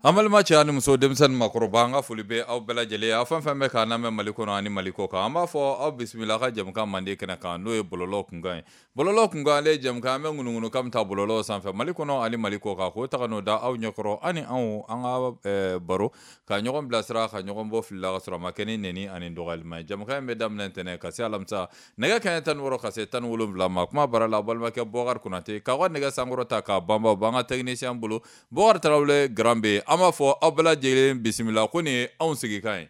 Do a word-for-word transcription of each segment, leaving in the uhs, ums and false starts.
amal ma cha ni muso demsan makroba nga fulibe aw bela jele afan fan me kana me maliko no ani maliko ka amba fo aw bismillah ka jam ka mande kana ka no e bololo kunga bololo kunga le jam ka me ngunu kam ta bololo san fa maliko no ani maliko ka ko ta no da aw nyokro ani aw anga baro ka nyogon blasra ka nyogon bo filla ka sura makeni neni ani dogal ma jam ka me dam lentene ka salam sa nega kan tan woro ka se tan wulum bla ma kuma bara la bal ma ke bogar kunate ka wa nega sangoro ta ka bamba banga technicien bulu bogar trawle grambe ama fo abla jelen bismillah ko ne on sigi kai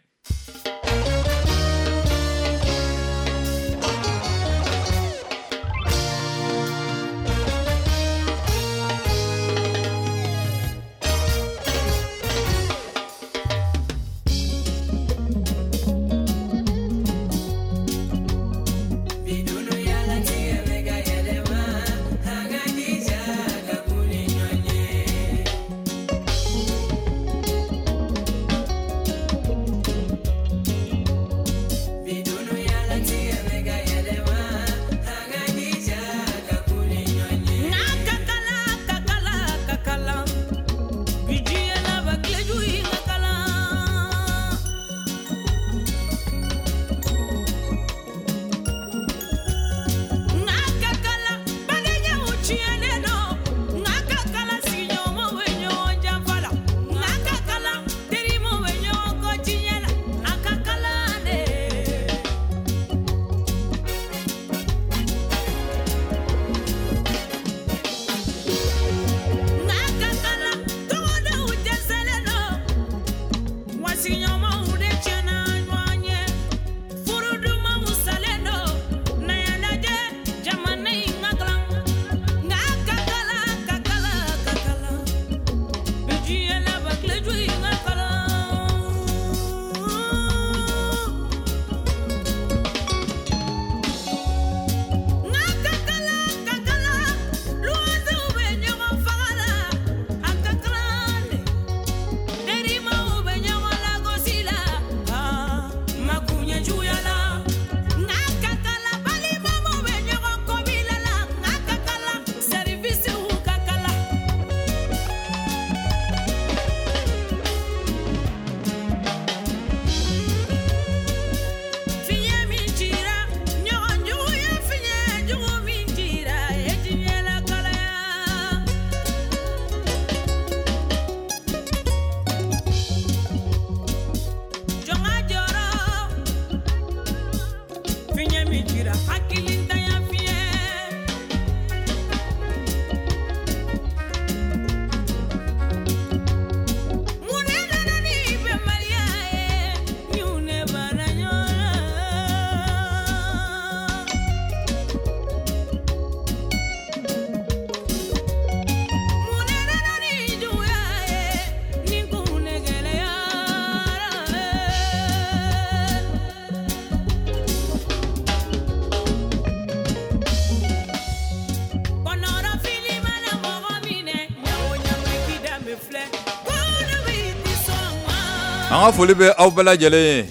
anga fulibe aw bela jele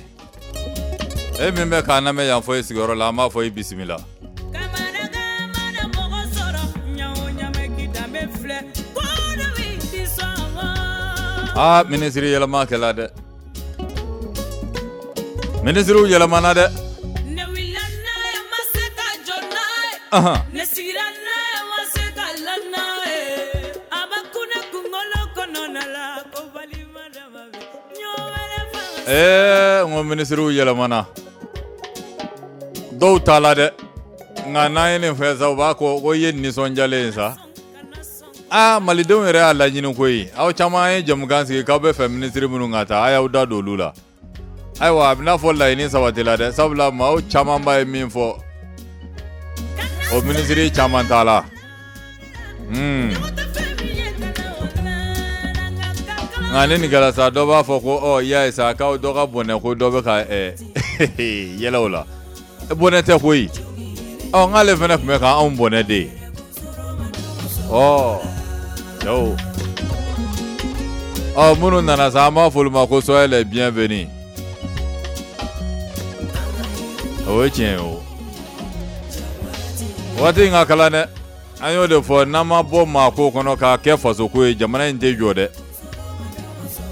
e min be kana me yan foy sigoro la ma foy bismillah ah ministry yela ma kala de ministry yela mana de aha eh ngo ministry yela mana do tala de nga nayene feza ba ko ko yen ni sonjale sa ah malidon re ala nyinu koyi aw chama e jam gansi ka be ministry munu ngata aya uda do lula aywa abna fo la ni sawatila de sabla ma o chama ba min fo o ministry chama tala hmm ngane ni gala sa do ba fo ko o ya isa ka do ga bone ko do be ka eh yela ola bone te koyi o ngale fene me ka on bone de oh yo oh munu nana sa ma fulma ko soyez les bienvenus o chen o wati nga kala ne ayo de fo na ma bo ma ko kono ka ke faso ko jamana nde jode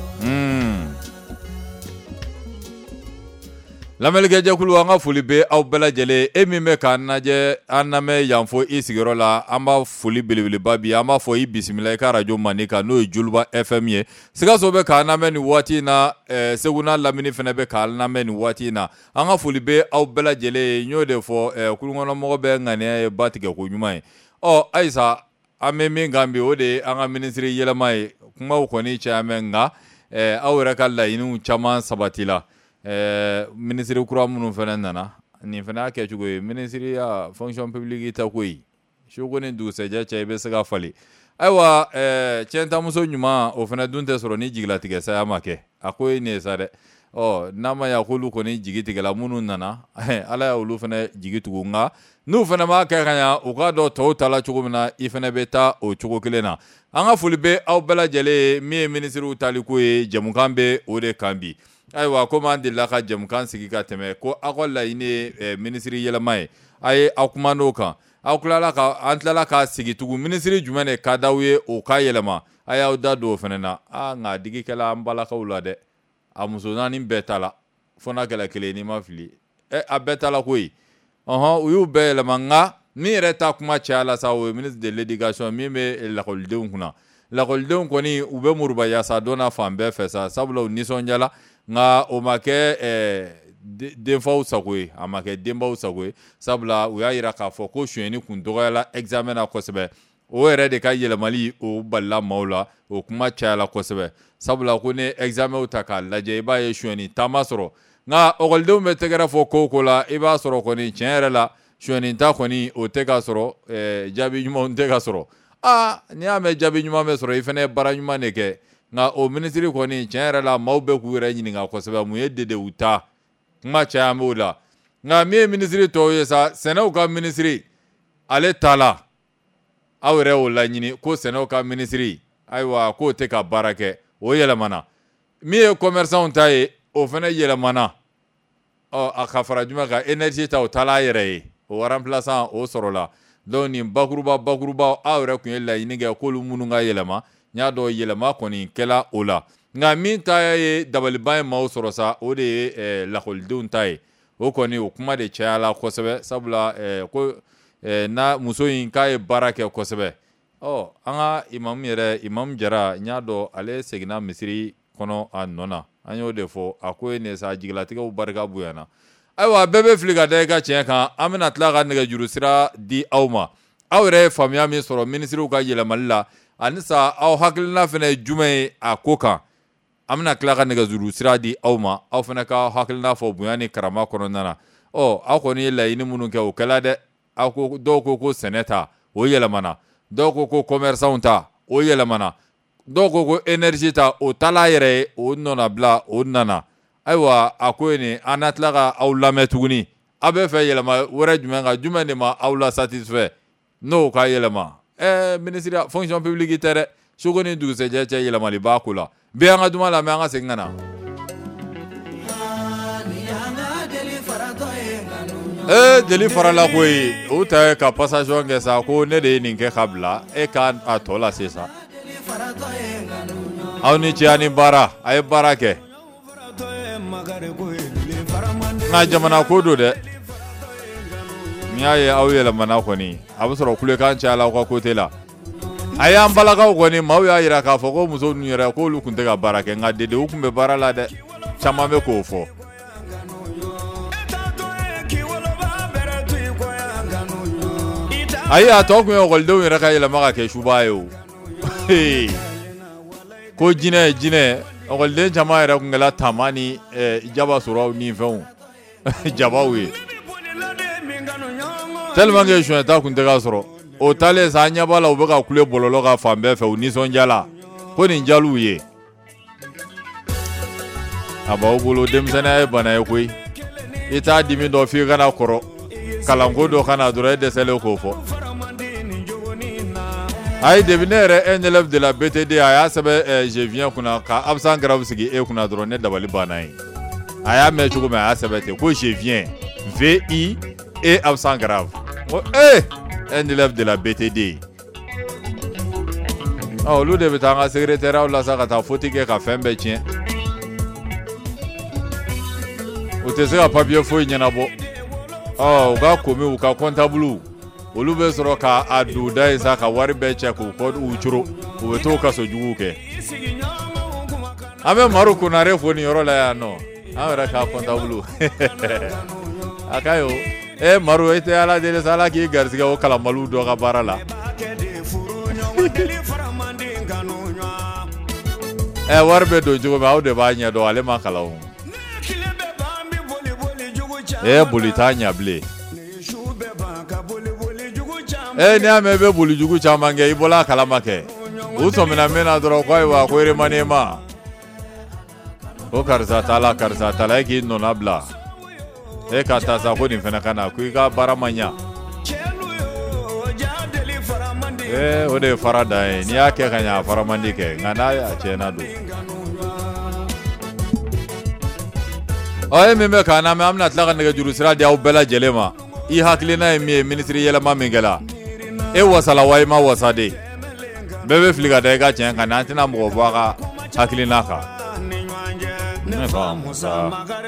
Lamelge jakulu anga foli be aw bɛɛ lajɛlen e min bɛ k'an lajɛ an lamɛn yan fo i sigiyɔrɔ la an b'a foli belebeleba bi an b'a fɔ i bisimila i ka radio Mandi kan n'o ye Juluba F M ye Sikaso bɛ k'an lamɛn nin waati in na eh, Segu n'a Lamini fana bɛ k'an lamɛn nin waati in na an ka foli be aw bɛɛ lajɛlen n y'o de fɔ eh, kulukɔnɔmɔgɔ bɛ ŋaniya ye ba tigɛ ko ɲuman ye ɔ ayisa an bɛ min kan bi o de ye an ka minisiri yɛlɛma ye kumaw kɔni cayamɛ nka eh, aw yɛrɛ ka laɲiniw caman sabati la Eh, ministre kura minnu fana nana nin fana y'a kɛ cogo ye ministre ya fonction publique ta ko yi soko ni dugusɛjɛ cɛ i bɛ se ka fali ayiwa eh, cɛntamuso ɲuman o fana dun tɛ sɔrɔ ni jigilatigɛ saya ma kɛ a ko ye nin ye sa dɛ ɔ n'a ma ya k'olu kɔni jigi tigɛla minnu nana ala ya olu fana jigi tugu nka n'u fana m'a kɛ ka ɲa u k'a dɔn tɔw ta la cogo min na i fana bɛ taa o cogo kelen na an ka foli bɛ aw bɛɛ lajɛlen min ye ministrew taliko ye jɛmukan bɛ o de kan bi ayiwa komi an delila ka jɛmukan sigi ka tɛmɛ ko aw ka laɲini ye eh, minisiri yɛlɛma ye a ye aw kuma n'o kan aw tilala ka an tilala ka sigi tugun minisiri jumɛn de ka d'aw ye o ka yɛlɛma a y'aw da don o fana na a nka digikɛla an balakaw la dɛ a muso naani bɛɛ ta la fo n'a kɛla kelen n'i ma fili ɛ a bɛɛ ta la koyi ɔhɔn u y'u bɛɛ yɛlɛma nka min yɛrɛ ta kuma caya la sa o ye ministre de l'éducation min bɛ lakɔlidenw kunna lakɔlidenw kɔni u bɛ muruba yaasa dɔnna fan bɛɛ fɛ sa sabula u nisɔndiyala nka o ma kɛ eh, denfaw sago ye a ma kɛ denbaw sago ye sabula u y'a jira k'a fɔ ko sonyɛni kun dɔgɔyala examen na kosɛbɛ o yɛrɛ de ka yɛlɛmali o balila maaw la o kuma cayala kosɛbɛ sabula ko ni examenw ta k'a lajɛ i b'a ye sonyɛni taama sɔrɔ nka ɔkɔlidenw bɛ tɛgɛrɛ fɔ ko o ko la i b'a sɔrɔ kɔni tiɲɛ yɛrɛ la sonyɛni ta kɔni o tɛ ka sɔrɔ eh, jaabi ɲumanw tɛ ka sɔrɔ aa n'i y'a mɛn jaabi ɲuman bɛ sɔrɔ i fana ye baara ɲuman de kɛ nka o minisiri kɔni tiɲɛ yɛrɛ la maaw bɛ k'u yɛrɛ ɲininka kosɛbɛ mun ye dedew ta kuma caya b'o la nka min ye minisiri tɔw ye sa sɛnɛw ka minisiri ale ta la aw yɛrɛ y'o laɲini ko sɛnɛw ka minisiri ayiwa k'o tɛ ka baara kɛ o yɛlɛmana min ye commerçants ta ye o fana yɛlɛmana ɔ a ka fara jumɛn kan énergie ta o taala a yɛrɛ ye o remplaçant o sɔrɔla donc nin bakuruba bakuruba aw yɛrɛ tun ye laɲini kɛ k'olu minnu ka yɛlɛma n y'a dɔn yɛlɛma kɔni kɛla o la nka min ta ye dabaliban ye maaw sɔrɔ sa o de ye eh, lakɔlidenw ta ye o kɔni o kuma de cayala kosɛbɛ sabula eh, ko eh, na muso in k'a ye baara kɛ kosɛbɛ ɔ an ka imamu yɛrɛ imamu jara n y'a dɔn ale seginna misiri kɔnɔ a nɔ na an y'o de fɔ a ko ye nin sa jigilatigɛw barika bonyana ayiwa bɛɛ bɛ fili ka da i ka tiɲɛ kan an bɛna tila ka nɛgɛjuru sira di aw ma aw yɛrɛ ye faamuya min sɔrɔ minisiriw ka yɛlɛmali la ani sa aw hakilina fana ye jumɛn ye a ko kan an bɛna tila ka nɛgɛjuru sira di aw ma aw fana ka hakilina fɔ bonya ni karama kɔnɔna na ɔ aw kɔni ye laɲini minnu kɛ o kɛla dɛ aw ko dɔw ko ko sɛnɛ ta o yɛlɛmana dɔw ko ko commerçants ta o yɛlɛmana dɔw ko ko énergie ta o taala yɛrɛ ye o nɔna bila o nana ayiwa a ko ye nin an na tila ka aw lamɛn tuguni aw bɛ fɛ yɛlɛma wɛrɛ jumɛn kan jumɛn de ma aw la satisfait n'o ka yɛlɛma ɛɛ minisiri fonction publique tɛ dɛ soko ni dugusɛjɛ cɛ yɛlɛmali b'a ko la bɛɛ an ka duman lamɛn an ka segin ka na ee deli farala koyi o ta ye ka passation kɛ sa ko ne de ye nin kɛ ka bila e ka a tɔ lase sa aw ni cɛ ani baara a ye baara kɛ nka jamana ko don dɛ n'i y'a ye aw yɛlɛmana kɔni a bɛ sɔrɔ kulekan cayala aw ka kote la a y'an balakaw kɔni maaw y'a jira k'a fɔ ko muso ninnu yɛrɛ k'olu tun tɛ ka baara kɛ nka dedew tun bɛ baara la dɛ caman bɛ k'o fɔ ayi a tɔ kun ye ɔkɔlidenw yɛrɛ ka yɛlɛma ka kɛ suba ye o ko jinɛ jinɛ ɔkɔliden caman yɛrɛ tun kɛla taama ni jaba sɔrɔw ni fɛnw jabaw ye tellement que suɲɛta tun tɛ ka sɔrɔ o taalen sa an ɲɛ b'a la u bɛ ka kule bɔlɔlɔ ka fan bɛɛ fɛ u nisɔndiyala ko nin jal'u ye a b'aw bolo denmisɛnniya ye bana ye koyi i t'a dimi dɔn f'i kana kɔrɔ kalanko dɔ kana dɔrɔn e dɛsɛlen k'o fɔ ayi depuis ne yɛrɛ un élève de la B T D a y'a sɛbɛn je viens kunna ka absent grave sigi e kunna dɔrɔn ne dabali banna ye a y'a mɛn cogo min a y'a sɛbɛn ten ko je viens V I et absent grave ko eh un élève de la B T D ɔ olu de bɛ taa an ka secrétaire la sa ka taa faute kɛ ka fɛn bɛɛ tiɲɛ o tɛ se ka papier foyi ɲɛnabɔ ɔ u ka komi u ka comptable olu bɛ sɔrɔ ka a don da ye sa ka wari bɛɛ cɛ k'u kɔ u coro u bɛ t'o kaso jugu kɛ an bɛ Maru Konare fo nin yɔrɔ la yan nɔ an yɛrɛ ka comptable a ka yo eh Maru e tɛ Ala deli sa Ala k'i garisɛgɛ o kalanbaliw dɔ ka baara la eh wari bɛ don cogo min aw de b'a ɲɛ dɔn ale ma kalan o eh boli t'a ɲɛ bilen eh ni y'a mɛn i bɛ boli jugu caman kɛ i bɔla a kalama kɛ u sɔmina min na dɔrɔn ko ayiwa ko remaniement ma ko karisa t'a la karisa t'a la e k'i nɔna bila e ka taa sa ko nin fana ka na ko i ka baara ma ɲa eh o de ye fara dan ye n'i y'a kɛ ka ɲa a fara man di kɛ nka n'a a tiɲɛna don ɔ e min bɛ k'an lamɛn an bɛna tila ka nɛgɛjuru sira di aw bɛɛ lajɛlen ma i hakilina ye min ye minisiri yɛlɛma min kɛla e wasala wa i ma wasa de bɛɛ bɛ fili ka da i ka tiɲɛ kan an tɛna mɔgɔ bɔ a ka hakilina kan ne fa musa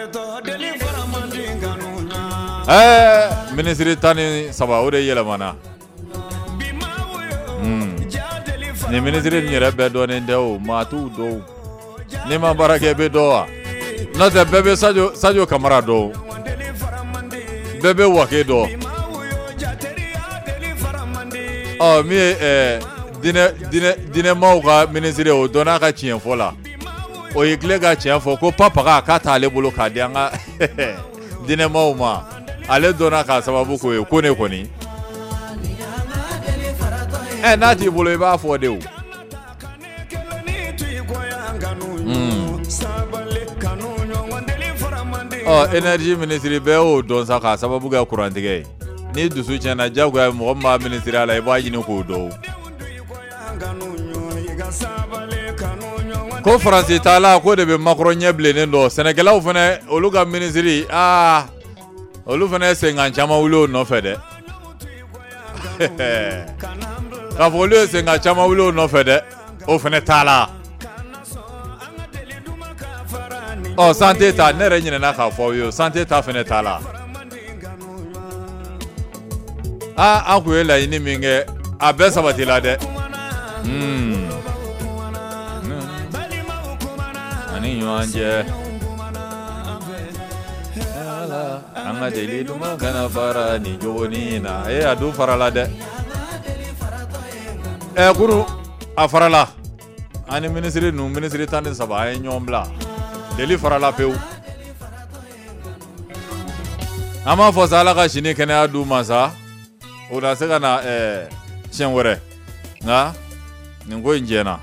ɛɛ minisiri tan ni saba o de yɛlɛmana ni minisiri nin yɛrɛ bɛɛ dɔnnen tɛ o maa t'u dɔn n'i ma baara kɛ i bɛ dɔn wa n'o tɛ bɛɛ bɛ Sadio Sadio Kamara dɔn bɛɛ bɛ Wake dɔn ɔ min ye ɛɛ diinɛ diinɛ diinɛmaw ka minisiri o dɔnn'a ka tiɲɛ fɔ la o ye tile ka tiɲɛ fɔ ko papaga k'a t'ale bolo k'a di an ka diinɛmaw ma ale dɔnna k'a sababu k'o ye ko ne kɔni ɛ n'a t'i bolo i b'a fɔ de o ɔ énergie minisiri bɛɛ y'o dɔn sa k'a sababu kɛ kurantigɛ ye ni dusu tiɲɛna diyagoya mɔgɔ min b'a minisiriya la i b'a ɲini k'o dɔn ko Faransi t'a la ko de bɛ Macron ɲɛ bilennen dɔn sɛnɛkɛlaw fana olu ka minisiri aa olu fana ye senkan caman wuli o nɔfɛ dɛ k'a fɔ olu ye senkan caman wuli o nɔfɛ dɛ o fana t'a la ɔ santé ta ne yɛrɛ ɲinɛna k'a fɔ aw ye santé ta fana t'a la aa an kun ye laɲini min kɛ a bɛɛ sabatila dɛ ani ɲɔgɔn cɛ an ka deli duman kana fara nin jogonin na ee a dun farala dɛ ɛ kuru a farala ani minisiri ninnu minisiri tan ni saba an ye ɲɔgɔn bila deli farala pewu an b'a fɔ sa Ala ka sini kɛnɛya d'u ma sa o na se ka na ɛɛ siɲɛ wɛrɛ nka nin ko in jɛna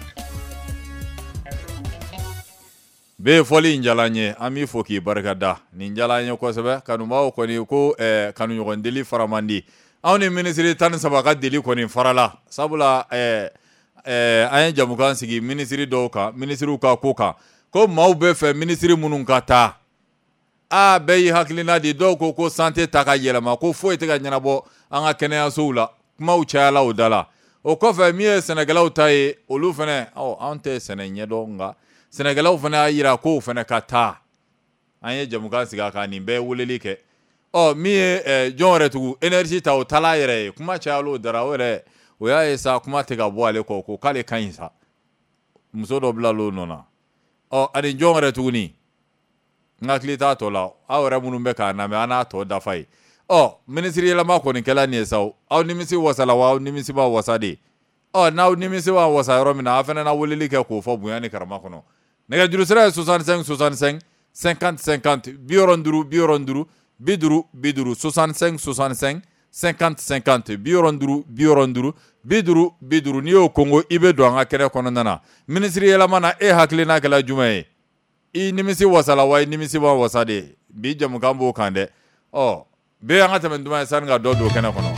bɛɛ ye fɔli in jala n ye an b'i fo k'i barikada nin jala n ye kosɛbɛ kanubaw kɔni ko ɛɛ kanuɲɔgɔn deli fara man di anw ni minisiri tan ni saba ka deli kɔni farala sabula ɛɛ ɛɛ an ye jamukan sigi minisiri dɔw kan minisiriw ka ko kan ko maaw bɛ fɛ minisiri minnu ka taa a bɛɛ y'i hakilina di dɔw ko ko santé ta ka yɛlɛma ko foyi tɛ ka ɲɛnabɔ an ka kɛnɛyasow la kumaw cayala o da la o kɔfɛ min ye sɛnɛkɛlaw ta ye olu fana ɔ anw tɛ sɛnɛ ɲɛdɔn nka sɛnɛkɛlaw fana y'a yira k'o fana ka taa an ye jamukan sigi a kan nin bɛɛ ye weleli kɛ ɔ min ye ɛɛ jɔn yɛrɛ tugu énergie ta o taala yɛrɛ ye kuma cayala o dara o yɛrɛ o y'a ye sa kuma tɛ ka bɔ ale kɔ ko k'ale ka ɲi sa muso dɔ bila l'o nɔ na ɔ ani jɔn yɛrɛ tuguni n hakili t'a tɔ la aw yɛrɛ minnu bɛ k'a lamɛn an n'a tɔ dafa ye ɔ minisiri yɛlɛma kɔni kɛla nin ye sa aw nimisi wasala wa aw nimisi b'a wasa de ɔ n'aw nimisi b'a wasa yɔrɔ min na aw fana na weleli kɛ k'o fɔ bonya ni karama kɔnɔ nɛgɛjuru sira ye soixante-cinq soixante-cinq cinquante cinquante bi wɔɔrɔ duuru bi wɔɔrɔ duuru bi duuru bi duuru soixante-cinq soixante-cinq cinquante cinquante bi wɔɔrɔ duuru bi wɔɔrɔ duuru bi duuru bi duuru n'i y'o kongo i bɛ don an ka kɛnɛ kɔnɔna na minisiri yɛlɛma na e hakilina kɛla jumɛn ye i nimisi wasala wa i nimisi b'a wasa de bi jamukan b'o kan dɛ ɔ bɛɛ an ka tɛmɛ duman ye sani ka dɔ don kɛnɛ kɔnɔ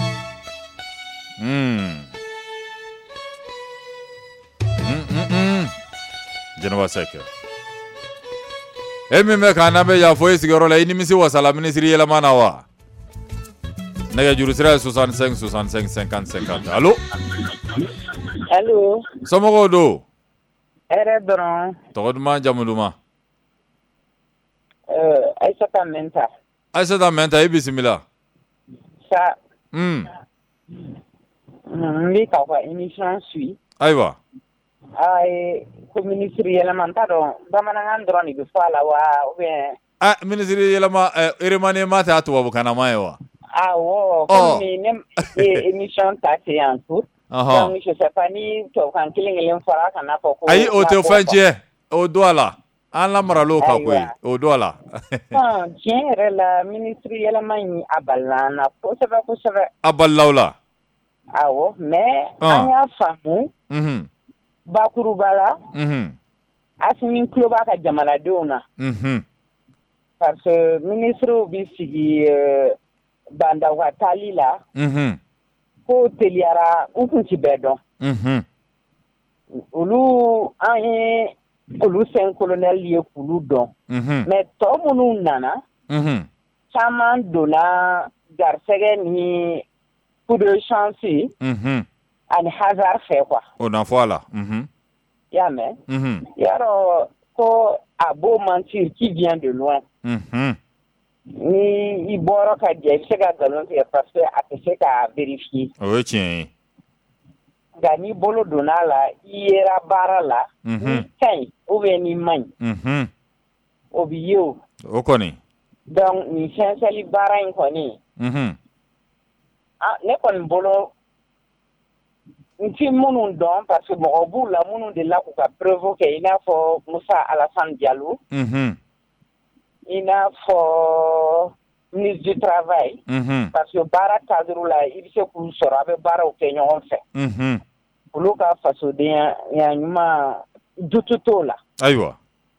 Jɛnɛba Sɛkɛ e min bɛ k'an lamɛn yan fo i sigiyɔrɔ la i nimisi wasala minisiri yɛlɛma na wa nɛgɛjuru sira ye soixante-cinq soixante-cinq cinquante cinquante allo allo somɔgɔw don hɛrɛ dɔrɔn tɔgɔ duman jamu duman Aïssata Menta. Aïssata Menta i bisimila. Sa. Mm. Mbi ka kwa émission suit. Ayiwa. Ay ko ministre yɛlɛma t'a dɔn bamanankan dɔrɔn de bɛ fɔ a la wa ou bien. Ah ministre yɛlɛma remaniement tɛ a tubabukanama ye wa. Awɔ komi ne émission ta c'est en cours. Donc je sais pas ni tubabukan kelen kelen fɔra a kana fɔ ko. Ayi o tɛ fɛn tiɲɛ o don a la an lamaral'o kan koyi o don a la. Tiɲɛ yɛrɛ la ministre yɛlɛma in a balila an na kosɛbɛ kosɛbɛ. A balila o la. Awɔ mais an y'a faamu. Mhm. Bakuruba la. Mhm. Asimi tulo b'a ka jamanadenw na. Mhm. Parce que ministre bi sigi Bandaw ka taali la. Mhm. Ko teliyara u kun ti bɛɛ dɔn. Mhm. Olu an ye olu cinq colonel ye k'olu dɔn. Mhm. Mais tɔ minnu nana. Mhm. Caman donna garisɛgɛ ni coup de chance. Mhm. Ani hasard fɛ quoi. O na fɔ a la. Mhm. Y'a mɛn. Mhm. Yarɔ ko a beau mentir qui vient de loin. Mhm. Ni i bɔra ka jɛ i bɛ se ka nkalon tigɛ parce que a tɛ se ka vérifier. O ye tiɲɛ ye. Nka n'i bolo donna a la i yera baara la. N'i ka ɲi ou bien n'i man ɲi. Mhm. O b'i ye o. O kɔni. Donc nin sɛnsɛnli baara in kɔni. Mhm. Ah ne kɔni bolo n ti minnu dɔn parce que mɔgɔ b'u la minnu de la k'u ka preuve kɛ i n'a fɔ Musa Alassane Diallo. Mhm. I n'a fɔ ministre du travail. Mhm. Parce que baara cadre la i bɛ se k'u sɔrɔ a bɛ baaraw kɛ ɲɔgɔn fɛ. Mhm. Olu ka fasodenya ɲuman dutu t'o la. Ayiwa.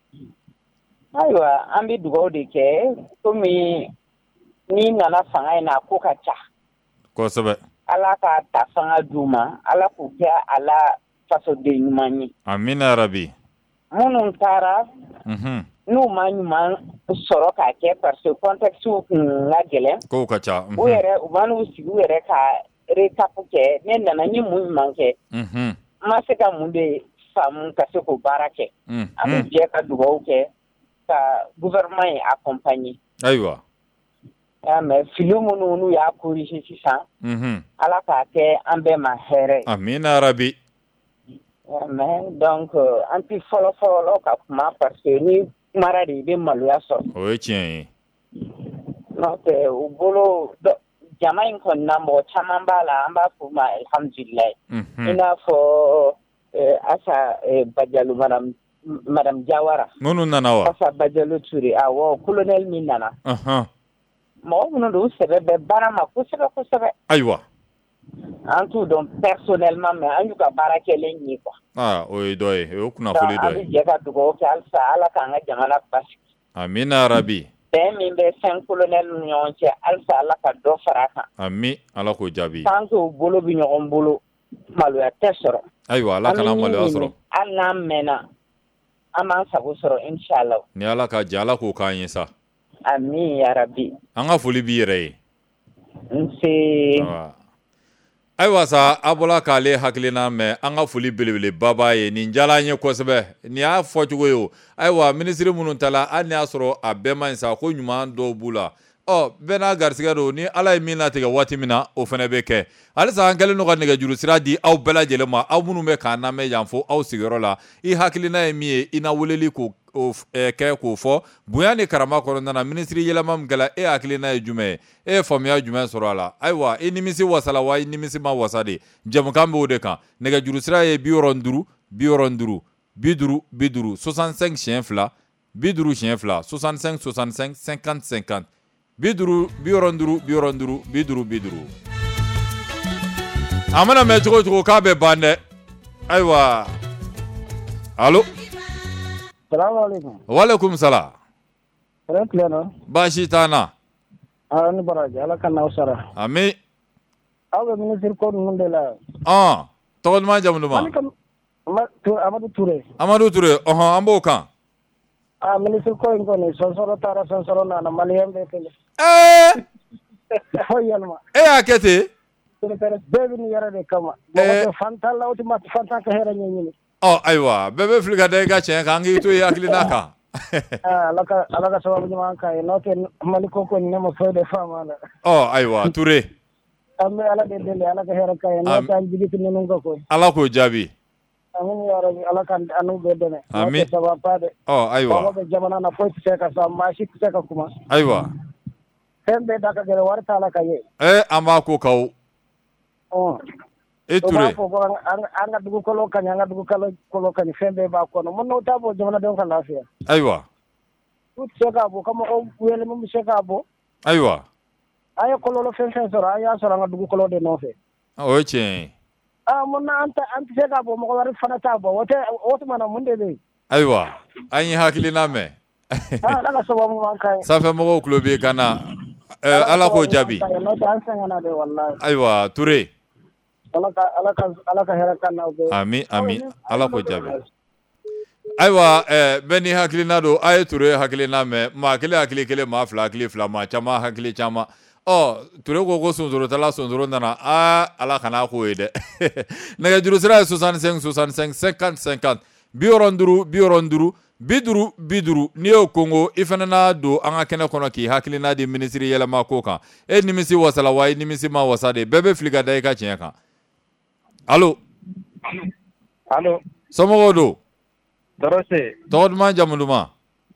Ayiwa an bɛ dugawu de kɛ komi n'i nana fanga in na ko ka ca. Kosɛbɛ. Ala ka ta fanga d'u ma Ala k'u kɛ a la fasoden ɲuman ye. Amina yarabi. Minnu taara. Mhm. N'u ma ɲuman sɔrɔ k'a kɛ parce que contexte kun ka gɛlɛn. Kow ka ca. U yɛrɛ u ma n'u sigi u yɛrɛ ka récap kɛ ne nana n ye mun ɲuman kɛ. Mhm. N ma se ka mun de faamu ka se k'o baara kɛ. Mhm. An bɛ jɛ ka dugawu kɛ ka gouvernement in accompagner. Ayiwa. Y'a mɛn fili minnu n'u y'a corriger sisan. Mhm. Ala k'a kɛ an bɛɛ ma hɛrɛ ye. Amina yarabi. Y'a mɛn donc an ti fɔlɔ fɔlɔ ka kuma parce que ni kumara de i bɛ maloya sɔrɔ. O ye tiɲɛ ye. N'o tɛ u bolo jama in kɔni na mɔgɔ caman b'a la an b'a fɔ u ma alhamdulilayi. I n'a fɔ Asa Badialo madame madame Jawara. Minnu nana wa. Asa Badialo Ture awɔ colonel min nana. Mɔgɔ minnu don u sɛbɛ bɛ baara ma kosɛbɛ kosɛbɛ. Ayiwa. An t'u dɔn personnellement mais an y'u ka baara kɛlen ye quoi. Ah o ye dɔ ye o ye kunnafoni dɔ ye. An bɛ jɛ ka dugawu kɛ halisa Ala k'an ka jamana basigi. Amina yarabi. Bɛn min bɛ cinq colonel ni ɲɔgɔn cɛ halisa Ala ka dɔ fara a kan. Ami Ala k'o jaabi. Tant que u bolo bɛ ɲɔgɔn bolo maloya tɛ sɔrɔ. Ayiwa Ala kana maloya sɔrɔ. Hali n'an mɛnna an b'an sago sɔrɔ inshallah. Ni Ala ka jɛ Ala k'o k'an ye sa. Ami yarabi. An ka foli b'i yɛrɛ ye. Nse. Ayiwa sa a bɔla k'ale hakilina mɛn an ka foli belebeleba b'a ye nin diyala an ye kosɛbɛ nin y'a fɔcogo ye o ayiwa minisiri minnu ta la hali n'i y'a sɔrɔ a bɛɛ man ɲi sa ko ɲuman dɔw b'u la ɔ bɛɛ n'a garisɛgɛ don ni Ala ye min latigɛ waati min na o fana bɛ kɛ halisa an kɛlen don ka nɛgɛjuru sira di aw bɛɛ lajɛlen ma aw minnu bɛ k'an lamɛn yan fo aw sigiyɔrɔ la i hakilina ye min ye i na weleli k'o kɛ k'o fɔ bonya ni karama kɔnɔna na minisiri yɛlɛma min kɛla e hakilina ye jumɛn ye e ye faamuya jumɛn sɔrɔ a la ayiwa i nimisi wasala wa i nimisi ma wasa de jamukan b'o de kan nɛgɛjuru sira ye bi wɔɔrɔ ni duuru bi wɔɔrɔ ni duuru bi duuru bi duuru soixante-cinq siɲɛ fila bi duuru siɲɛ fila soixante-cinq soixante-cinq cinquante cinquante bi duuru bi wɔɔrɔ ni duuru bi wɔɔrɔ ni duuru bi duuru bi duuru a mana mɛn cogo o cogo k'a bɛ ban dɛ ayiwa alo. Salaamaaleykum. Waaleykum salaam. Très clair. Baasi t'an na. Ala ni baraji Ala ka n'aw sara. Ami. Aw bɛ ministre ko ninnu de la. Ɔn tɔgɔ duman jamu duman. Amadu Ture. Amadu Ture ɔhɔn an b'o kan. Ah ministre ko in kɔni sɔnsɔrɔ taara sɔnsɔrɔ nana maliyɛn bɛɛ kelen. Ɛɛ. Fo yɛlɛma. E y'a kɛ ten. Bɛɛ bɛ nin yɛrɛ de kama. Mɔgɔ tɛ fantan la o tɛ ma fantan ka hɛrɛ ɲɛɲini. Ɔ ayiwa bɛɛ bɛ fili ka da i ka tiɲɛ kan an k'i to i hakilina kan. alaka alaka sababu ɲuman ka ye n'o tɛ mali ko ko ne ma foyi de faama la ɔ ayiwa Ture an bɛ ala de deli ala ka hɛrɛ ka ye n'o tɛ an jigi tɛ ninnu ka koyi ala k'o jaabi amin ya rabi ala ka anu bɛɛ dɛmɛ amin saba pa de ɔ ayiwa mɔgɔ bɛ jamana na foyi tɛ se ka sa maa si tɛ se ka kuma ayiwa fɛn bɛɛ da ka gɛlɛn wari t'a la ka ye ee an b'a ko kaw e Ture o b'a fɔ ko an ka dugukolo ka ɲi an ka dugukolo ka ɲi fɛn bɛɛ b'a kɔnɔ mun n'o t'a bɔ jamanadenw ka lafiya ayiwa u tɛ se k'a bɔ ka mɔgɔw wele min bɛ se k'a bɔ ayiwa an ye kɔlɔlɔ fɛn fɛn sɔrɔ an y'a sɔrɔ an ka dugukolo de nɔfɛ o ye tiɲɛ ye aa mun na an tɛ an tɛ se k'a bɔ mɔgɔ wɛrɛ fana t'a bɔ o tɛ o tuma na mun de bɛ yen ayiwa an ye hakilina mɛn aa ala ka sababu ɲuman k'a ye sanfɛmɔgɔw tulo b'i kan na ala k'o jaabi n'o tɛ an sɛgɛnna de walayi ayiwa Ture ala ka ala ka ala ka hɛrɛ ka n'aw bɛɛ ami ami ala k'o jaabi ayiwa ɛɛ bɛɛ ni hakilina don a ye Ture hakilina mɛn maa kelen hakili kelen maa fila hakili fila maa caman hakili caman ɔ Ture ko ko sonsorotala sonsoro nana aa ala kana k'o ye dɛ nɛgɛjuru sira ye soixante-cinq soixante-cinq cinquante cinquante bi wɔɔrɔ duuru bi wɔɔrɔ duuru bi duuru bi duuru n'i y'o kongo i fana na don an ka kɛnɛ kɔnɔ k'i hakilina di minisiri yɛlɛma ko kan e nimisi wasala wa i nimisi ma wasa de bɛɛ bɛ fili ka da i ka tiɲɛ kan allo allo somɔgɔw don Darose tɔgɔ duman jamu duman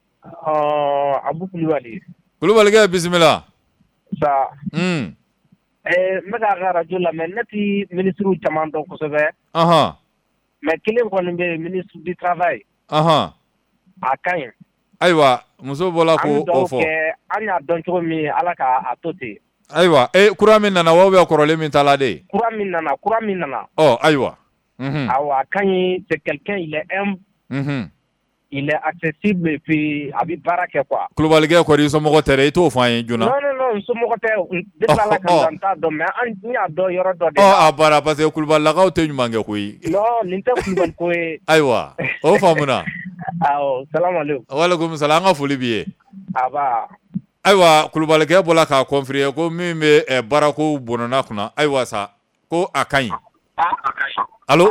ɔ Abu Kulubali Kulubalikɛ bisimila sa un ɛɛ n bɛ k'a ka radio lamɛn ne ti ministre caman dɔn kosɛbɛ ɔhɔn mais kelen kɔni bɛ yen ministre du travail ɔhɔn a ka ɲi ayiwa muso bɔla an ko bɛ o dugawu fɔ kɛ an y'a dɔn cogo min ala k'a to ten ayiwa e kura min nana wa ou bien kɔrɔlen min taala de kura min nana kura min nana ɔ ayiwa unhun awɔ a ka ɲi c'est quelqu'un il est humble unhun il est accessible et puis a bɛ baara kɛ quoi Kulubalikɛ kɔni i somɔgɔ tɛ dɛ i t'o fɔ an ye joona non non non n somɔgɔ tɛ depuis ala ka n t'a dɔn mais an n y'a dɔn yɔrɔ dɔ de ɔ la a bara parce que Kulubalilakaw tɛ ɲuman kɛ koyi non nin tɛ Kulubali ko ye ayiwa o faamuna awɔ salamu aleykum walekum salam an ka foli b'i ye aba ayiwa Kulubalikɛ bɔla k'a confirmer ko min bɛ ɛ baarako bɔnɔna kunna ayiwa sa ko a ka ɲi allo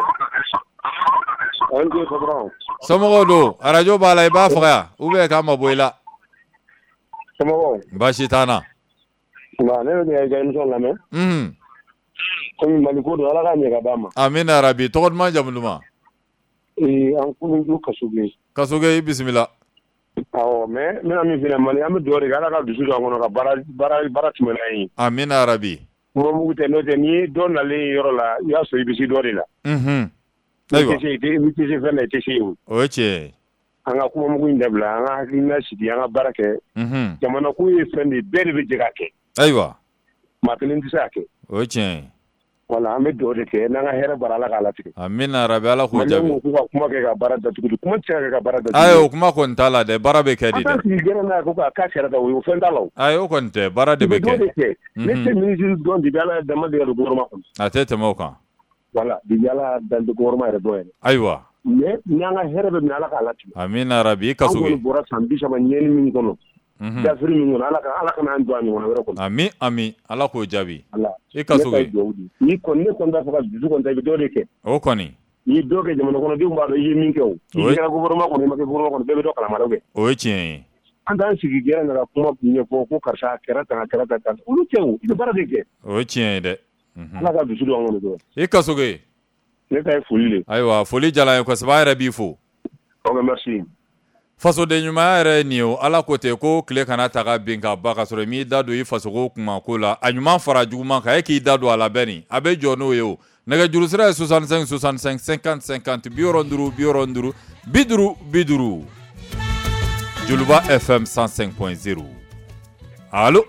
somɔgɔw don arajo b'a la i b'a faga ou bien k'a ma bɔ i la somɔgɔw baasi t'an na nka ne bɛ ka émission lamɛn unhun komi Mali ko don ala k'a ɲɛ ka d'an ma amina yarabi tɔgɔ duman jamu duman ee an Kulunju Kasoge Kasoge i bisimila awɔ mais n bɛna min f'i ɲɛna Mali an bɛ dugawu de kɛ ala ka dusu don an kɔnɔ ka baara baara baara tɛmɛ n'an ye amina yarabi kuma mugu tɛ n'o tɛ n'i ye dɔ nalen yɔrɔ la i y'a sɔrɔ i bɛ se dɔ de la unhun i ayiwa tɛ se i tɛ se fɛn na i tɛ se yen o ye tiɲɛ ye an ka kuma mugu in dabila an ka hakilina sigi an ka baara kɛ unhun jamana ko ye fɛn de bɛɛ de bɛ jɛ k'a kɛ ayiwa maa kelen tɛ se k'a kɛ o ye tiɲɛ ye wala an bɛ dugawu de kɛ n'an ka hɛrɛ bara ala k'a latigɛ amina yarabi ala k'o Maliyɛnw jaabi k'u ka kuma kɛ ka baara datugu kuma tɛ se ka kɛ ka baara datugu ayi o kuma kɔni t'a la dɛ baara bɛ kɛ de an t'a dɛ sigi gɛrɛ n'a ye ko k'a k'a kɛrɛ da o ye o fɛn t'a la o ayi o kɔni tɛ baara de bɛ i bɛ dɔ de kɛ kɛ ne tɛ minisiri dɔn de bɛ ala dama de ka don gouvernement kɔnɔ a tɛ tɛmɛ o kan wala de bɛ ala dan don gouvernement yɛrɛ dɔn yɛrɛ ayiwa mais n'an ka hɛrɛ bɛ minɛ ala k'a latigɛ amina yarabi i an Kasoge kɔni bɔra san bi saba ɲɛni min kɔnɔ unhun dafiri min kɔnɔ ala ka ala kana an don a ɲɔgɔnna wɛrɛ kɔnɔ ami ami ala k'o jaabi ala i Kasoge ne ta ye dugawu de ye n'i kɔni ne kɔni t'a fɛ ka dusu kɔni ta i bɛ dɔ de kɛ o kɔni i ye dɔ kɛ jamana kɔnɔdenw b'a dɔn i ye min kɛ o i kɛra gouvernement kɔnɔ i ma kɛ gouvernement kɔnɔ bɛɛ bɛ dɔ kalama dɛ o ye tiɲɛ ye an t'an sigi gɛrɛ na ka kuma ɲɛfɔ ko karisa a kɛra tan a kɛra tan tan olu tɛ o i bɛ baara de kɛ o ye tiɲɛ ye dɛ unhun ala ka dusu don an kɔnɔ dɔrɔn i Kasoge ne ta ye foli de ayiwa foli jala n ye kosɛbɛ an yɛrɛ b'i fo ok merci fasoden ɲumanya yɛrɛ ye nin ye o ala ko ten ko tile kana ta ka bin ka ba ka sɔrɔ i m'i da don i fasoko kuma ko la a ɲuman fara juguman kan e k'i da don a la bɛɛ nin a bɛ jɔ n'o ye o nɛgɛjuru sira ye soixante-cinq soixante-cinq cinquante cinquante bi wɔɔrɔ duuru bi wɔɔrɔ duuru bi duuru bi duuru Joliba F M cent cinq point zéro allo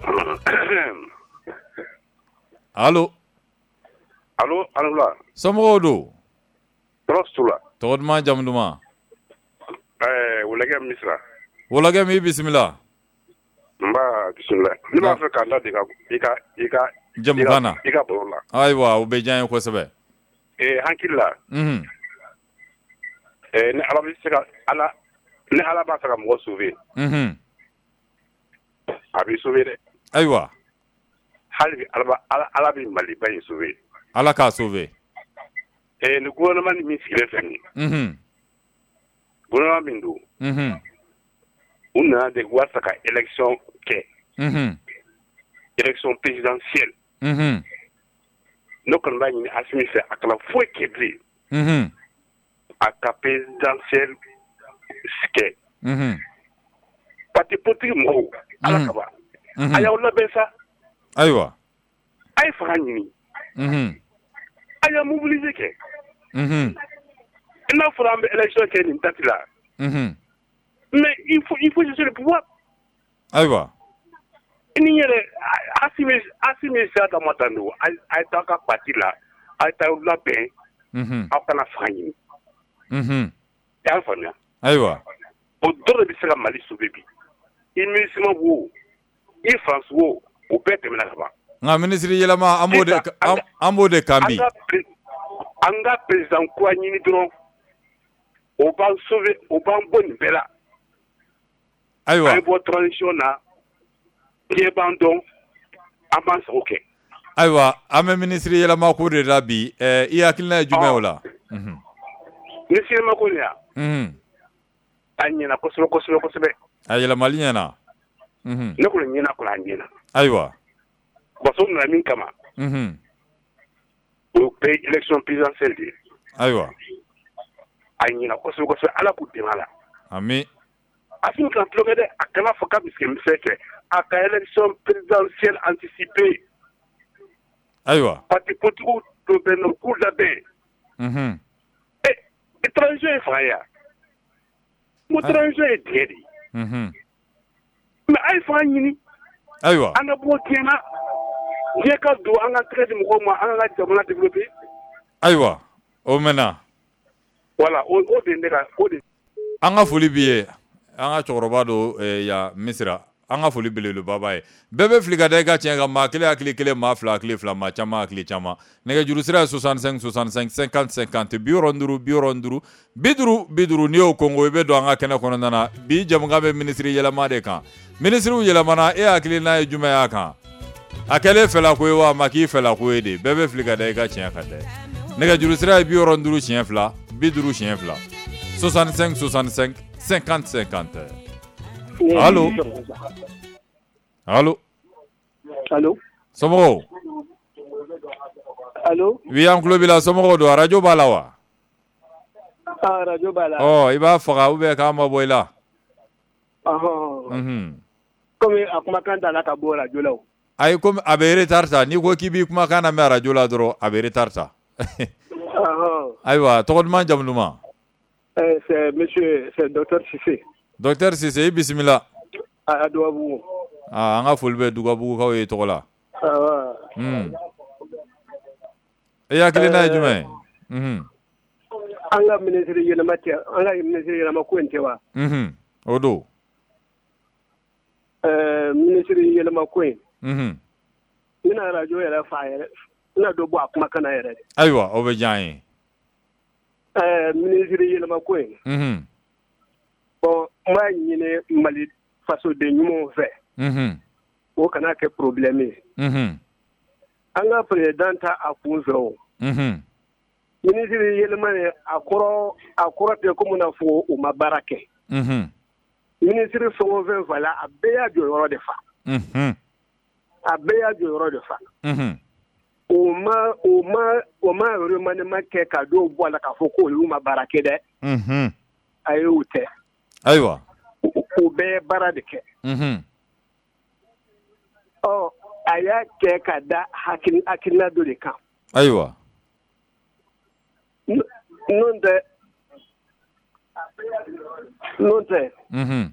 allo allo allo somɔgɔw don Rostula tɔgɔ duman jamu duman ɛɛ wulakɛ misira wolokɛ min i bisimila n b'a bisimila ne b'a fɛ k'a da de ka i ka i ka jamukan na i ka baro la ayiwa o bɛ diya n ye kosɛbɛ ee hakili la unhun ɛɛ ni ala bɛ se ka ala ni ala b'a fɛ ka mɔgɔ sauver unhun a b'i sauver dɛ ayiwa hali bi ala b'a- ala ala bɛ maliba in sauver ala k'a sauver ee ni gouvernement min sigilen filɛ nin ye unhun gouvernement min don unhun on a de wasa ka élection ke mhm élection présidentielle mhm no kan ba ni asimi fe akala fo keble mhm aka présidentielle ske mhm parti politique mo ala ka ba aya wala be sa aywa ay fa ni mhm aya mobiliser ke mhm ina fura be élection ke ni tatila mhm mais il faut il faut chercher le pouvoir aywa ni yere asimi asimi sa ta matando ay ta ka parti la ay ta la be mhm akana fa ni mhm ya fa ni aywa o dole bi sera mali sobebi imisima wo i France wo o bete mena ba nga ministre yelama amode amode kambi anga president ko nyini dron o ba sauver o ba bonne bela aywa ay bo transition na ke bandon avance OK aywa ame ministre yelama ko de rabi eh iya kilna jume wala mhm ministre ma ko ya mhm anyina ko so ko so ko so be ayela malinyana mhm ne ko nyina ko anyina aywa boso na min kama mhm o pe élection présidentielle aywa anyina ko so ko so ala ku demala ami afin kan plogede akala foka biske mseke aka élection présidentielle anticipée aywa parti politique to beno kuda be mhm eh étranger fraya mo étranger dedi mhm mais ay fa nyini aywa anga bo kena je ka do anga trade mo mo anga jamana développer aywa o mena voilà o o de ndeka o de anga foli biye anga chokoroba do eh, ya misra anga foli belelu babaye bebe flika dai ga chenga ma kile akili kile ma fla kile fla ma chama akili chama nega juru sira soixante-cinq soixante-cinq cinquante cinquante biro nduru biro nduru biduru biduru ni o kongo ibe do anga kena kono nana bi jamuga be ministry yela ma de kan ministry yela mana e akili na juma ya kan akele fela ko wa maki fela ko de bebe flika dai ga chenga kade nega juru sira biro nduru chen fla biduru chen fla soixante-cinq soixante-cinq cinquante cinquante. Allô? Allô? Allô? Somoro? Allô? Oui, am klobila somoro do radio balawa. Ah, radio bala. Oh, iba faga ube kama boila. Ah. Mhm. Comme akuma kanda la ka bo radio la. Ay comme abere tarta ni ko kibi kuma kana me radio la doro abere tarta. Ah. Aywa, to man jamnuma. Eh, c'est monsieur, c'est docteur Cissé. Docteur Cissé, bismillah. Ah, Douabou. Ah, anga fulbe Douabou ko e tokola. Ah. Hmm. E yakile na jume. Mhm. Anga ministre yele mate, anga ministre yele makwente wa. Mhm. Odo. Eh, ministre yele makwen. Mhm. Ina radio yele fa yele. Ina do bo akuma kana yele. Aywa, obejan. Eh, ministre yele makwen. Mhm. Bon, moi nyine mali faso de nyumo ve. Mhm. O kana ke problème. Mhm. Anga presidenta akunzo. Mhm. Ministre yele mane akoro akoro te ko muna fo o mabarake. Mhm. Ministre fo ve vala abeya do yoro de fa. Mhm. Abeya do yoro de fa. Mhm. O ma o ma o ma yoro mane make ka do bo ala ka fo ko o mabarake de. Mhm. Ayo te. Aywa. O be bara de ke. Mhm. Oh, aya ke ka da hakin akina do de kan. Aywa. Non de non de Mhm.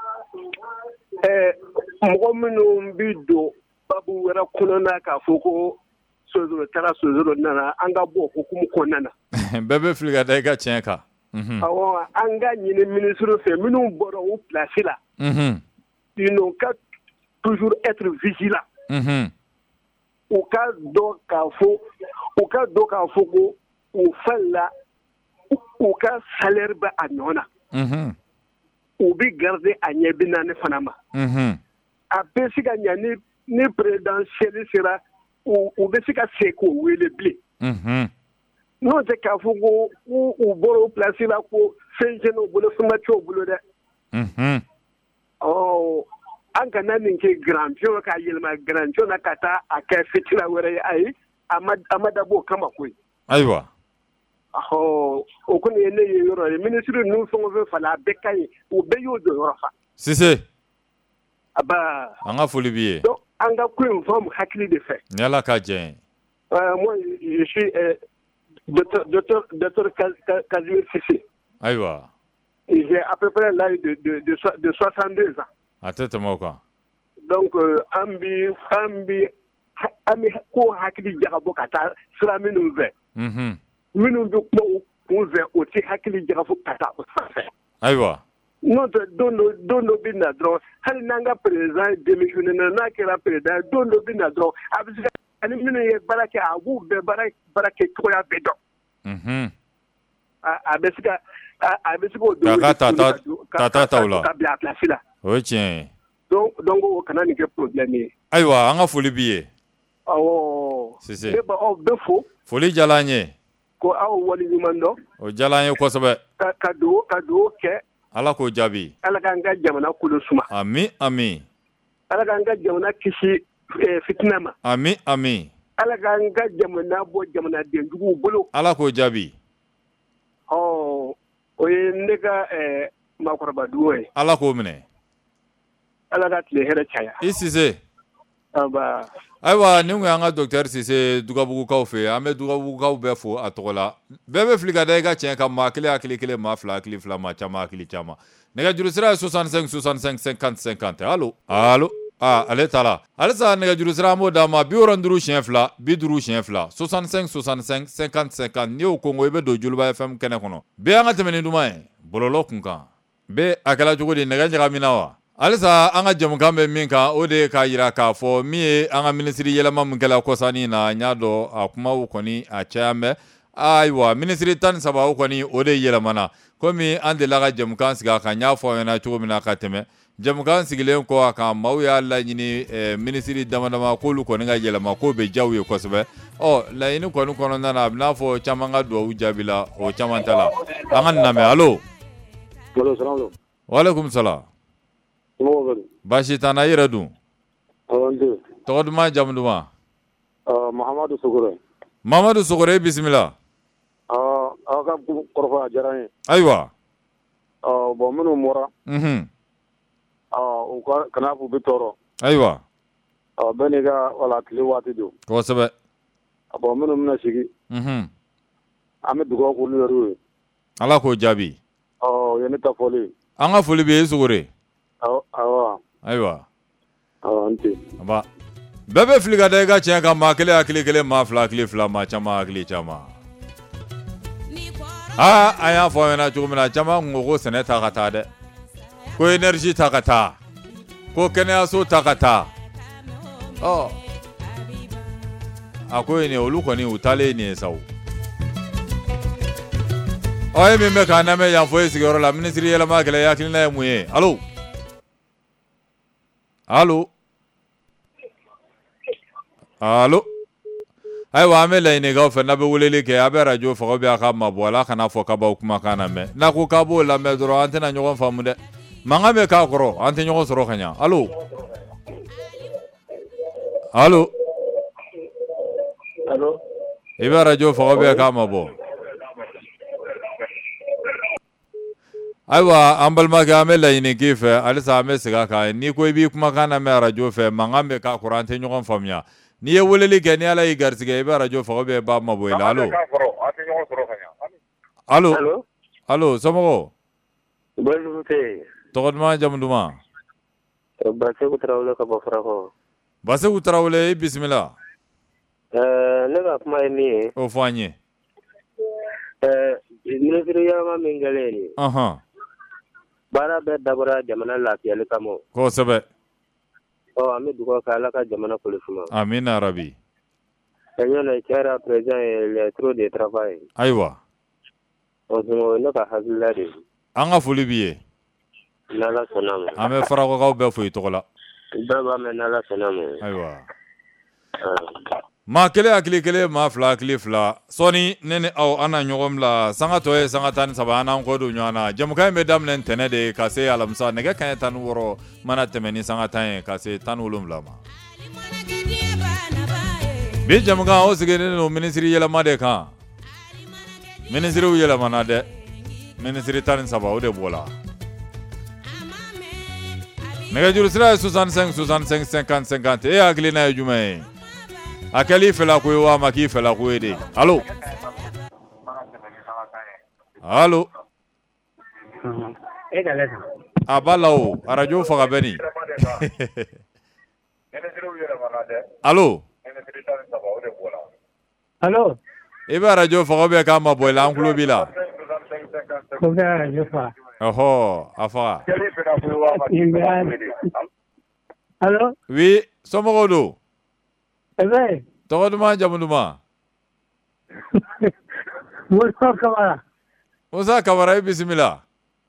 eh mɔgɔ minnu bi don babu wɛrɛ kɔnɔna k'a fɔ ko sozoro taara sozoro nana an ka bɔ hukumu kɔnɔna na. Bɛɛ bɛ fili ka da i ka tiɲɛ kan. Mhm. Awɔ an ka ɲini minisiri fɛ minnu bɔra o pilasi la. Mhm. ils n'ont qu'à toujours être vigilants. Mhm. U ka dɔn k'a fɔ u ka dɔn k'a fɔ ko u fɛn la u ka salaire bɛ a nɔ na. Mhm. U bi garder a ɲɛ bi naani fana ma. Mhm. A bɛ se ka ɲɛ ni ni présidentielle sera u u bɛ se ka se k'o wele bilen. Mhm. N'o tɛ k'a fɔ ko u u bɔra o place la ko fɛn tiɲɛna u bolo fɛn ma tiɲɛ u bolo dɛ. Mhm. an kana nin ke granpion ka yelma granpion na kata a kai fitina wore ai amma da bo kama koi aiwa ho o kun ne ne yoro ministre nu so ngo fa la bekai o be yo do yoro fa sise aba anga foli biye donc anga ku inform hakili de fait yalla ka jen euh moi je suis euh, docteur docteur docteur Casimir Sissé aiwa j'ai à peu près l'âge de de de, de soixante-deux ans atete moka donc euh, ambi ambi ami ko hakili jaga bo kata sira minu ve mhm minu do ko ko ve o ti hakili jaga fo kata o sa aiwa notre dono dono bina dro hali nanga président démissionné na kera président dono bina dro abisa ani minu ye barake abu be barake barake ko ya bedo mhm a besika a besika do ta ta ta ta ta ula ka bia place là o tien donc donc o kana ni ke problème aiwa anga foli biye awo sise e ba o befo foli jalanye ko aw wali nyumando o jalanye ko sabe ka kado kado ke ala ko jabi ala ka nga jamana kulu suma ami ami ala ka nga jamana kisi fitna ma ami ami ala ka nga jamana bo jamana dendugu bolo ala ko jabi oh o ye ne ka eh makoroba duwe ala ko mine ala ka tile here chaya isise aba aiwa ni ngi anga docteur Sise dugabugu kaw fe ame dugabugu kaw be fo atola bebe fliga da ga chen ka ma kile akili kile ma fla akili fla ma chama akili chama nega juru sira soixante-cinq soixante-cinq cinquante cinquante allo allo ah ale tala ale sa nega juru sira mo da ma bi oranduru chien fla bi duru chien fla soixante-cinq soixante-cinq cinquante cinquante ni o Congo be do Juluba F M kene kono be anga temeni duma e bololo kunka be akala jogodi nega njaga minawa alisa anga jamukan be min kan o de ka yira ka fɔ min ye an ka minisiri yɛlɛma min kɛla kɔsani na n y'a dɔn a kumaw kɔni a cayamɛ ayiwa minisiri tan ni saba o kɔni o de yɛlɛmana komi an delila ka jamukan sigi a kan n y'a fɔ ɲɛna cogo min na ka tɛmɛ jamukan sigilen kɔ a kan maaw y'a laɲini eh, minisiri dama dama k'olu kɔni ka yɛlɛma k'o bɛ diyaw ye kosɛbɛ ɔ laɲini kɔni kɔnɔna na a bɛna fɔ caman ka duwawu jaabi la o caman ta la an ka nin lamɛn alo waaleykum salaam baasi t'an na i yɛrɛ dun tɔgɔ duman jamu duman Mahamadu Sogore Mamadu Sogore bisimila aw ka kɔrɔfɔ a diyara n ye ayiwa bon minnu mɔra mhm u ka kana f'u bɛ tɔɔrɔ ayiwa bɛɛ n'i ka wala tile waati don kosɛbɛ bon minnu bɛna sigi mhm an bɛ dugawu k'olu yɛrɛw ye ala k'o jaabi o ye ne ta fɔli ye an ka foli bɛ ye Sogore awɔ ayiwa awɔ n tɛ aba bɛɛ bɛ fili ka da i ka tiɲɛ kan maa kelen hakili kelen maa fila hakili fila maa caman hakili caman aa an y'a fɔ an ɲɛna cogo min na caman kun ko ko sɛnɛ ta ka taa dɛ ko énergie ta ka taa ko kɛnɛyaso ta ka taa ɔ a ko nin olu kɔni u taalen nin ye sa o ɔ e min bɛ k'an lamɛn yan fɔ e sigiyɔrɔ la minisiri yɛlɛma gɛlɛya hakilina ye mun ye alo alo alo ayiwa an bɛ laɲinikaw fɛ n'a bɛ weleli kɛ a bɛ arajo faga bɛ a ka mabɔ ala kana fɔ kabaw kumakan na mɛn n'a ko k'a b'o lamɛn dɔrɔn an tɛna ɲɔgɔn faamu dɛ mankan bɛ k'a kɔrɔ an tɛ ɲɔgɔn sɔrɔ ka ɲa alo alo i bɛ arajo faga bɛ k'a mabɔ ayiwa an balimakɛ an bɛ laɲini k'i fɛ halisa an bɛ segin a kan n'i ko i b'i kumakan lamɛn arajo fɛ mankan bɛ k'a kɔrɔ an tɛ ɲɔgɔn faamuya n'i ye weleli kɛ ni ala y'i garisɛgɛ i bɛ arajo faga bɛ ba mabɔ i la alo alo alo somɔgɔw tɔgɔ duman jamu duman Baseku Tarawele ka bɔ Farakɔ Baseku Tarawele i bisimila ɛɛ ne ka kuma ye min ye o fɔ an ye ɛɛ minisiri yɛlɛma min kɛlen ye ɔhɔn baara bɛɛ dabɔra jamana lafiyali kama kosɛbɛ ɔ an bɛ dugawu kɛ ala ka jamana kolo suma amina rabi ɲɔnɛ cɛ yɛrɛ président ye le trop de travail ayiwa o ye ne ka hakilila de ye an ka foli b'i ye n'ala sɔnna ma an bɛ farakɔkaw bɛɛ fo i tɔgɔ la bɛɛ b'a mɛn n'ala sɔnna ma ayiwa ma kele akili kele ma fla akili fla soni nene aw ana nyogom la sanga toye sanga tan sabana ko du nyana jamuka me damnen tenede kase alamsa nega kan tan woro mana temeni sanga tan kase tan ulum lama bi jamuka o sigene no ministry yela made kan ministry yela manade ministry tan saba o de bola nega juru sira soixante-cinq soixante-cinq cinquante cinquante e akili na jume akali fela ko wa maki fela ko de allo allo e gale abalawo arajo faga beni allo allo e ba radio faga be ka ma boy la ankulo bila ko da radio fa oho afa allo oui somogodo ebe togoduma jamuduma Musa Kamara Musa Kamara bismillah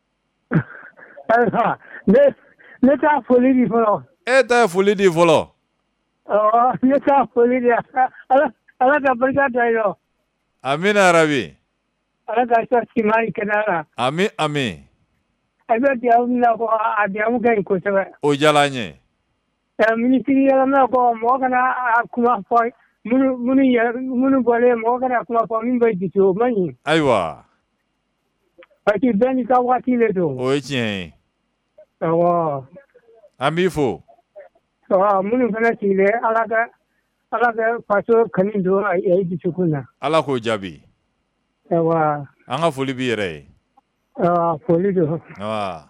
alha ne ne ta foli di folo e ta foli di folo oh ne ta foli di ala ala ta barka ta yo amina rabi ala ta sa simani kanara ami ami ebe dia umla ko adia mu kan ko sabe o jalanye ministry ya na ko mo kana kuma ko munu munu ya munu gole mo kana kuma ko min bai dito mani aiwa ati beni ka wati le do o chen awa amifo so munu kana tile alaga alaga paso kanin do ai dito kuna ala ko jabi awa anga foli bi yere ah foli do awa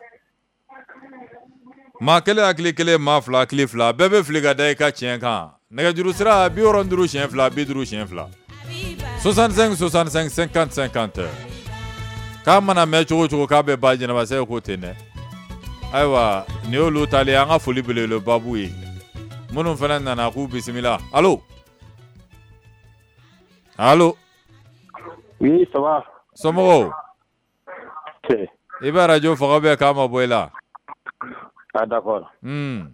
ma kele akili kele ma fla akili fla bebe fliga dai ka chien kan nega juru sira bi oron duru chien fla bi duru chien fla soixante-cinq soixante-cinq cinquante cinquante ka mana me chogo chogo ka be ba jina ba se ko tene aiwa ne olu tali anga foli bele le babu yi munun fana nana ku bismillah allo allo oui ça va somo c'est iba radio faga be ka ma boyla ah d'accord hmm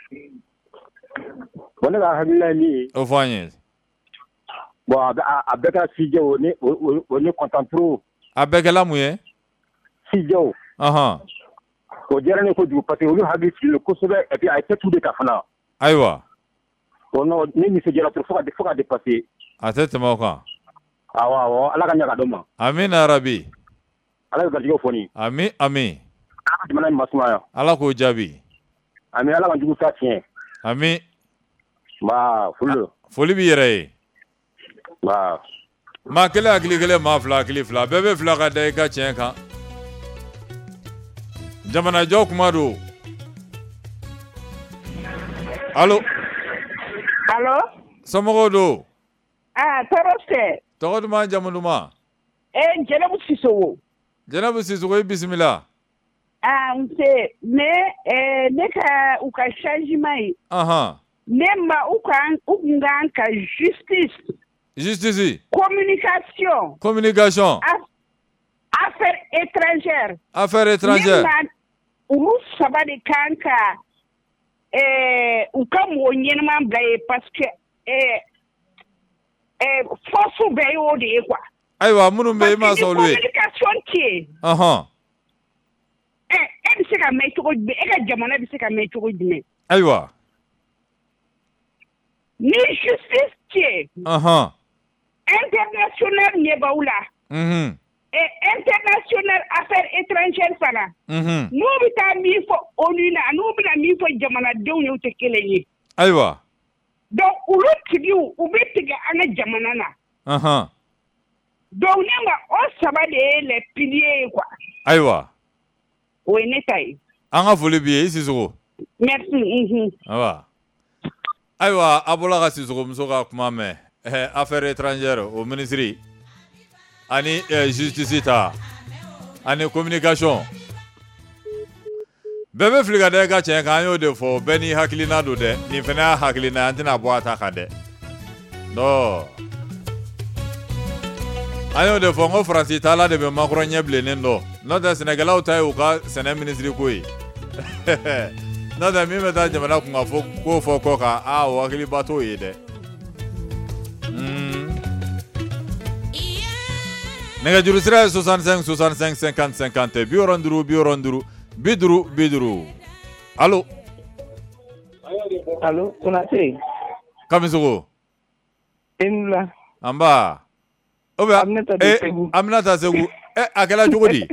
bon la hamila ni o fanye bon abeka fije oni oni contemporain abeka la muye fije aha o jere ne ko du parce que o hagi fil ko sobe et puis a été tout de kafana aiwa ono ni mi se jera pour fois de fois dépasser atete moko awa awa ala kanya kadoma amina rabi ala ga jigo foni ami ami mana masuma ala ko jabi ami ala ga jigo sa tien ami ba fullo foli bi yere ba ma kele akili kele ma fla akili fla bebe fla ka dai ka chien kan jamana jo kuma do allo allo somogo do ah toroste togodu ma jamuduma eh jelabu sisowo janabu sisowo bismillah ah nse me eh ne ka u ka changement aha même ou quand ou ka justice justice communication communication affaires étrangères affaires étrangères ou saba de kanka eh ou comme on y ma blaye parce que eh eh force be yo de quoi aiwa munu be ma so lui communication qui aha eh e bi se ka me to go be e ka jamana bi se ka me to go dime aiwa ni justice qui aha international ne baula mhm et international affaires étrangères fana mhm no bi ta mi fo onu na no bi na mi fo jamana dew ne te keleni aiwa donc ulu tigi u bi tigi ana jamana na aha donc ne ma o saba de les piliers quoi aiwa o ne tai anga foli bi isi so merci mhm awa aiwa abola ga siso mso ga kuma me eh affaires étrangères au ministère ani eh, justice ta ani communication bebe fliga de ga chen kan yo de fo beni hakilina do de ni fena hakilina antina bo ata ka de no ayo de fo ngo France tala de be makro nyeble nendo no da Senegal o tay o ka sene ministry ko yi no da mi me da jamana ku ngafo ko fo ko ka a o hakili bato yi de nɛgɛjuru sira ye soixante-cinq soixante-cinq cinquante cinquante bi wɔɔrɔ ni duuru bi wɔɔrɔ ni duuru bi duuru bi duuru. Allo. Allo, Konate. Kamisogo. Enula. Amba. Obe. Aminata de Segu. Aminata Segu. Eh, a kɛla cogo di?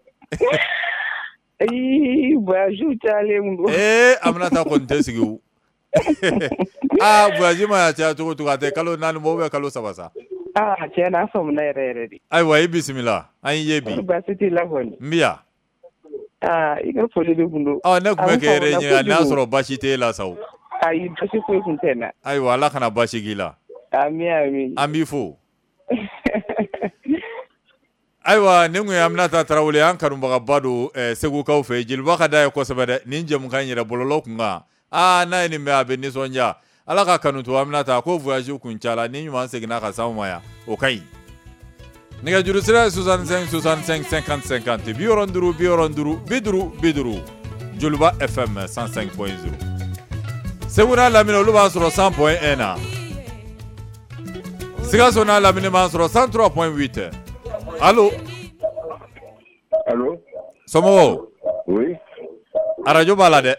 Ayi, voyage cayalen mun don. Eh, Aminata kɔni tɛ sigi o. Ah, voyage ma ya caya cogo cogo a tɛ kalo naani bɔ ou kalo saba sa. Ah, tiɲɛ na, a faamuya yɛrɛ yɛrɛ de. Ayiwa, i bisimila. An y'i ye bi. Baasi t'i la kɔni. N bi yan. Ah, i ka foli de kun don. Ɔ, ne tun bɛ k'e yɛrɛ ɲininka n'a sɔrɔ baasi t'e la sa o. Ayi, baasi foyi kun tɛ n na. Ayiwa, Ala kana baasi k'i la. Ami, ami. An b'i fo. Ayiwa, nin kun ye Aminata Tarawele an kanubagaba don Segukaw fɛ jeliba ka da ye kosɛbɛ dɛ nin jɛmukan in yɛrɛ bɔlɔlɔ kun kan. Ah, n'a ye nin mɛn a bɛ nisɔndiya. Ala ka kanu to Aminata ko voyage kun cayala ni ɲuman seginna ka s'anw ma yan o ka ɲi. Nɛgɛjuru sira ye soixante-cinq soixante-cinq cinquante cinquante bi wɔɔrɔ ni duuru bi wɔɔrɔ ni duuru bi duuru bi duuru. Joliba F M cent cinq point zéro. Segu n'a lamini olu b'an sɔrɔ cent point un na. Sikaso n'a lamini b'an sɔrɔ cent trois point huit. Allo. Allo. Somɔgɔw. Oui. Radio b'a la dɛ.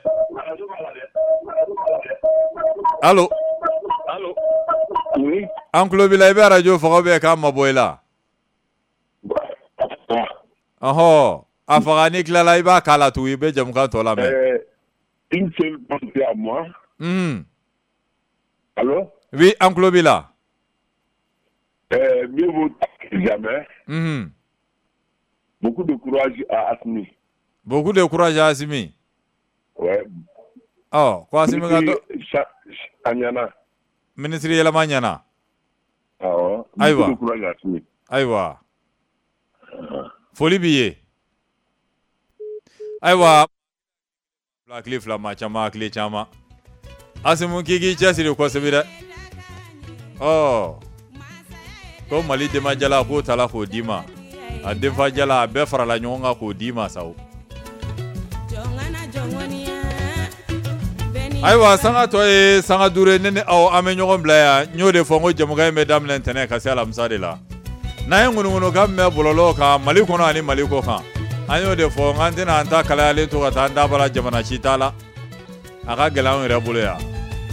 Allo. Allo. Oui. An tulo b'i la i bɛ radio faga bɛ k'an mabɔ i la. Ɔhɔ. A faga n'i tilala i b'a k'a la tugun i bɛ jɛmukan tɔ lamɛn. Euh, une seule pensée à moi. Hum. Allo. Oui, an tulo b'i la. Euh, mieux vaut que jamais. Hum. Beaucoup de courage à Asmi. Beaucoup de courage à Asmi. Ouais. Oh, ko Asmi ka do. Anyana. Ministre yɛlɛma ɲɛna. Awɔ. Ayiwa. Beaucoup de courage à Asmi. Ayiwa. Foli b'i ye. Ayiwa. Hakili fila maa caman hakili caman. Asimu k'i k'i cɛsiri kosɛbɛ dɛ. Ɔ. Ko Mali denbajala k'o tala k'o d'i ma. A denfajala a bɛɛ farala ɲɔgɔn kan k'o d'i ma sa o. Ayiwa sanga tɔ ye sanga duuru ye ne ni aw an bɛ ɲɔgɔn bila yan n y'o de fɔ n ko jɛmukan in bɛ daminɛ ntɛnɛn ka se alamisa de la. N'an ye ŋunuŋunukan min bɛ bɔlɔlɔ kan Mali kɔnɔ ani Mali kɔ kan an y'o de fɔ n k'an tɛna an ta kalayalen to ka taa an da bara jamana si t'a la a ka gɛlɛn anw yɛrɛ bolo yan.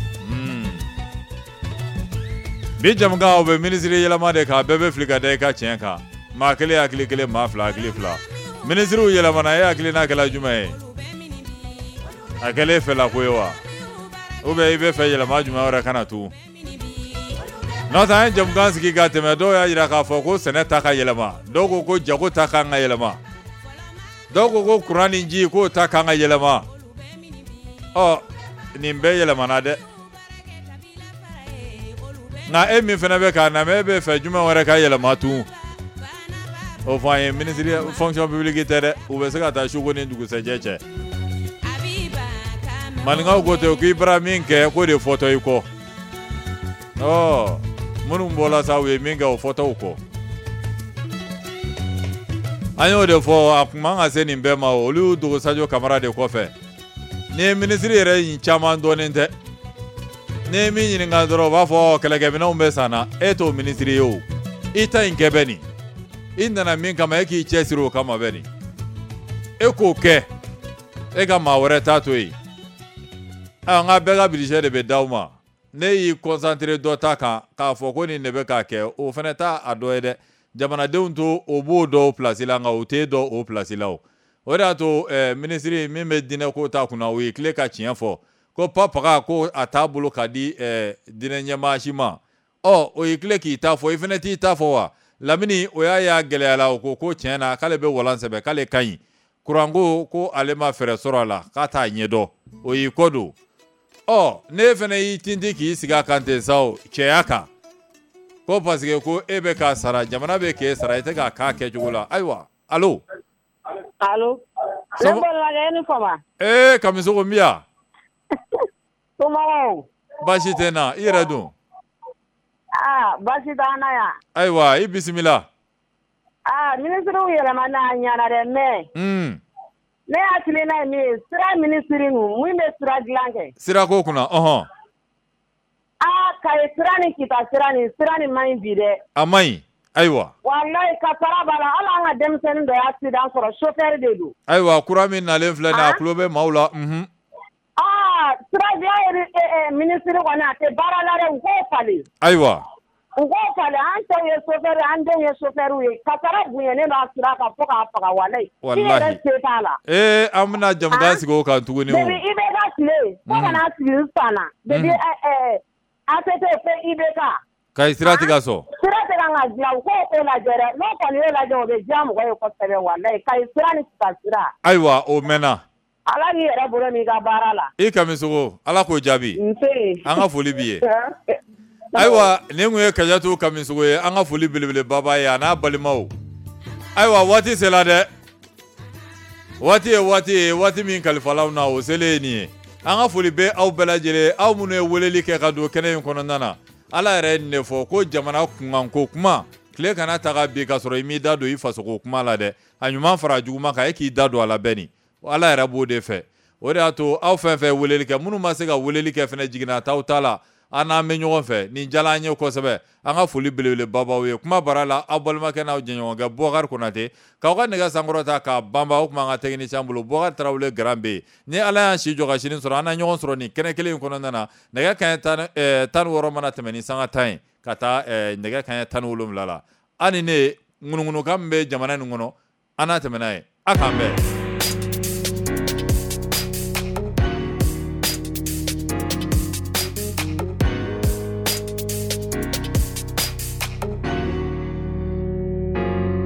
Bi jɛmukan o bɛ minisiri yɛlɛma de kan bɛɛ bɛ fili ka da i ka tiɲɛ kan maa kelen hakili kelen maa fila hakili fila minisiriw yɛlɛmana e hakilina kɛla jumɛn ye a kɛlen fɛla ko ye wa ou bien i bɛ fɛ yɛlɛma jumɛn wɛrɛ kana tun n'o tɛ an ye jɛmukan sigi ka tɛmɛ dɔw y'a jira k'a fɔ ko sɛnɛ ta ka yɛlɛma dɔw ko ko jago ta kan ka yɛlɛma dɔw ko ko kuran ni ji k'o ta kan ka yɛlɛma ɔ nin bɛɛ yɛlɛmana dɛ nka e min fana bɛ k'a lamɛn e bɛ fɛ jumɛn wɛrɛ ka yɛlɛma tun o fɔ an ye ministre fonction publique tɛ dɛ u bɛ se ka taa suko ni dugusɛjɛ cɛ maninkaw ko ten k'i bara min kɛ k'o de fɔtɔ i kɔ ɔ minnu bɔra sa u ye min kɛ o fɔtɔw kɔ an y'o de fɔ a kun man ka se nin bɛɛ ma o olu Dogo Kamara de kɔfɛ ni ye ministre yɛrɛ caman dɔɔnin tɛ ni ye min ɲininka dɔrɔn u b'a fɔ kɛlɛkɛminɛnw bɛ san na e t'o ministre ye o i ta in kɛ bɛ nin i nana min kama e k'i cɛsiri o kama bɛ nin e k'o kɛ e ka maa wɛrɛ t'a to yen n ka bɛɛ ka budget de bɛ d'aw ma ne y'i concentré dɔ ta kan k'a fɔ ko nin de bɛ k'a kɛ o fana t'a a dɔ ye dɛ jamanadenw to o b'o dɔw place la nka o t'e dɔn o place la o o de y'a to minisiri min bɛ diinɛ ko ta kunna o ye tile ka tiɲɛ fɔ ko papaga ko a t'a bolo ka di diinɛ ɲɛmaa si ma ɔ o ye tile k'i ta fɔ i fana t'i ta fɔ wa Lamini o y'a y'a gɛlɛya la o ko ko tiɲɛ na k'ale bɛ walan sɛbɛ k'ale ka ɲi kuranko ko ale ma fɛɛrɛ sɔrɔ a la k'a t'a ɲɛdɔn o y'i kɔ don ɔ ne fana y'i tinti k'i sigi a kan ten sa o cɛya kan ko parce que ko e bɛ k'a sara jamana bɛ k'e sara i tɛ k'a k'a kɛcogo la ayiwa allo. allo. ne bɔra ni fama. ee Kamisogo n bi yan. somɔgɔw. baasi tɛ n na i yɛrɛ dun. Ah, baasi t'an na yan. Ayiwa i bisimila. Ah, minisiriw yɛlɛma n'a ɲana dɛ mais. Mm. Ne hakilina ye min ye sira minisiri ninnu mun bɛ sira dilan kɛ. Sira ko kunna ɔhɔn. Ah, Kayi sira ni Kita sira ni sira ni man ɲi bi dɛ. A man ɲi ayiwa wallahi kasara bala ala an ka denmisɛnnin dɔ y'a accident sɔrɔ chauffeur de don ayiwa kura min nalen filɛ nin a tulo bɛ maaw la unhun aa siradiya ministre kɔni a tɛ baara la dɛ u k'o falen ayiwa u k'o falen an cɛw ye chauffeur an denw ye chauffeur ye kasara bonyalen don a sira kan fo k'a faga walayi i yɛrɛ se t'a la ee an bɛna jamukan sigi o kan tuguni o depi i bɛ ka tile fo ka n'a sigi n sanna depi A T T fo I B K ka sira tigɛ sɔ sira tɛ kan ka dilan u k'o ko lajɛ dɛ n'o kɔni ye lajɛ o bɛ diya mɔgɔ ye kosɛbɛ walayi ka sira ni ka sira ayiwa o mɛnna ala n'i yɛrɛ bolo n'i ka baara la i Kamisogo ala k'o jaabi nse an ka foli b'i ye ayiwa nin kun ye Kajatu Kamisogo ye an ka foli belebeleba b'a ye a n'a balimaw ayiwa waati sera dɛ waati ye waati ye waati min kalifala na o selen ye nin ye an ka foli bɛ aw bɛɛ lajɛlen aw minnu ye weleli kɛ ka don kɛnɛ in kɔnɔna na ala yɛrɛ ye nin de fɔ ko jamana kunkanko kuma tile kana taga bi ka sɔrɔ i m'i da don i fasogo kuma la dɛ a ɲuman fara juguman kan e k'i da don a la bɛɛ ni ala yɛrɛ b'o de fɛ o de y'a to aw fɛn fɛn weleli kɛ minnu ma se ka weleli kɛ fɛnɛ jiginna t'aw ta la an n'an bɛ ɲɔgɔn fɛ nin jala an ye kosɛbɛ an ka foli belebeleba b'aw ye kuma bara la aw balimakɛ n'aw jɛɲɔgɔnkɛ Bubakari Konate k'aw ka nɛgɛ sankɔrɔta k'a banba o kuma an ka technicien bolo Bubakari Tarawele Garan bɛ yen ni ala y'an si jɔ ka sini sɔrɔ an na ɲɔgɔn sɔrɔ nin kɛnɛ kelen in kɔnɔna na nɛgɛ kanɲɛ tan ni wɔɔrɔ mana tɛmɛ ni sanga tan ye ka taa nɛgɛ kanɲɛ tan ni wolonwula la an ni ne ŋunuŋunukan min bɛ jamana nin kɔnɔ an n'a tɛmɛ n'a ye a k'an bɛn